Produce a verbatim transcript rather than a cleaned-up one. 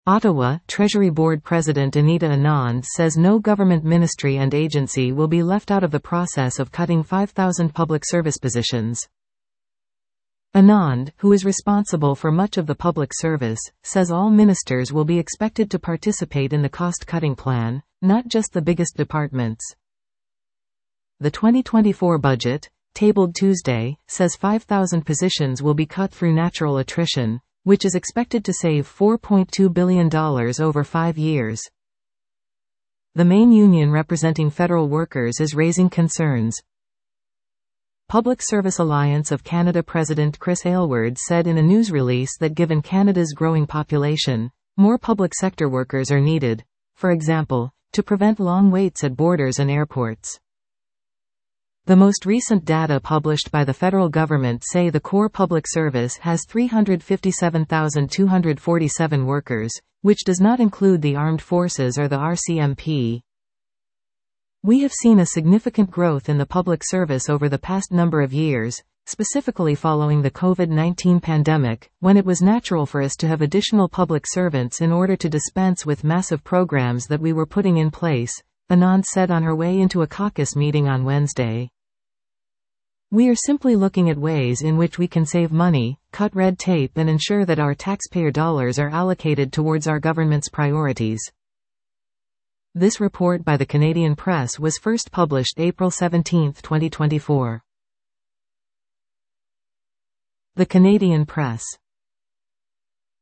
Ottawa, Treasury Board President Anita Anand says no government ministry and agency will be left out of the process of cutting five thousand public service positions. Anand, who is responsible for much of the public service, says all ministers will be expected to participate in the cost-cutting plan, not just the biggest departments. The twenty twenty-four budget, tabled Tuesday, says five thousand positions will be cut through natural attrition, which is expected to save four point two billion dollars over five years. The main union representing federal workers is raising concerns. Public Service Alliance of Canada President Chris Aylward said in a news release that given Canada's growing population, more public sector workers are needed, for example, to prevent long waits at borders and airports. The most recent data published by the federal government say the core public service has three hundred fifty-seven thousand two hundred forty-seven workers, which does not include the armed forces or the R C M P. We have seen a significant growth in the public service over the past number of years, specifically following the COVID nineteen pandemic, when it was natural for us to have additional public servants in order to dispense with massive programs that we were putting in place, Anand said on her way into a caucus meeting on Wednesday. We are simply looking at ways in which we can save money, cut red tape and ensure that our taxpayer dollars are allocated towards our government's priorities. This report by the Canadian Press was first published April seventeenth, twenty twenty-four. The Canadian Press.